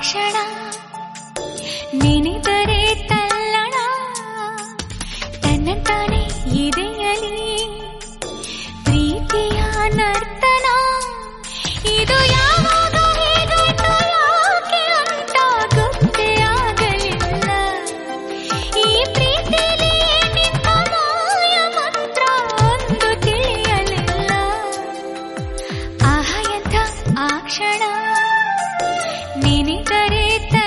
ಕ್ಷಣ ನೆನೆದರೆ ತಲ್ಲಣ ತನ್ನಂತಾನೆ ಇದೆಯಲಿ ಪ್ರೀತಿಯ ನರ್ತನ. ಇದು ಯಾವಾಗ ಹೇಗಾಯ್ತು ಯಾಕೆ ಅಂತ ಗೊತ್ತೇ ಆಗಲಿಲ್ಲ. ಈ ಪ್ರೀತಿಲಿ ನಿಂತ ಮಾಯ ಮಂತ್ರ ಒಂದು ತಿಳಿಯಲಿಲ್ಲ. ಆಹ ಎಂಥ ಆ ಕ್ಷಣ ನೆನೆದರೆ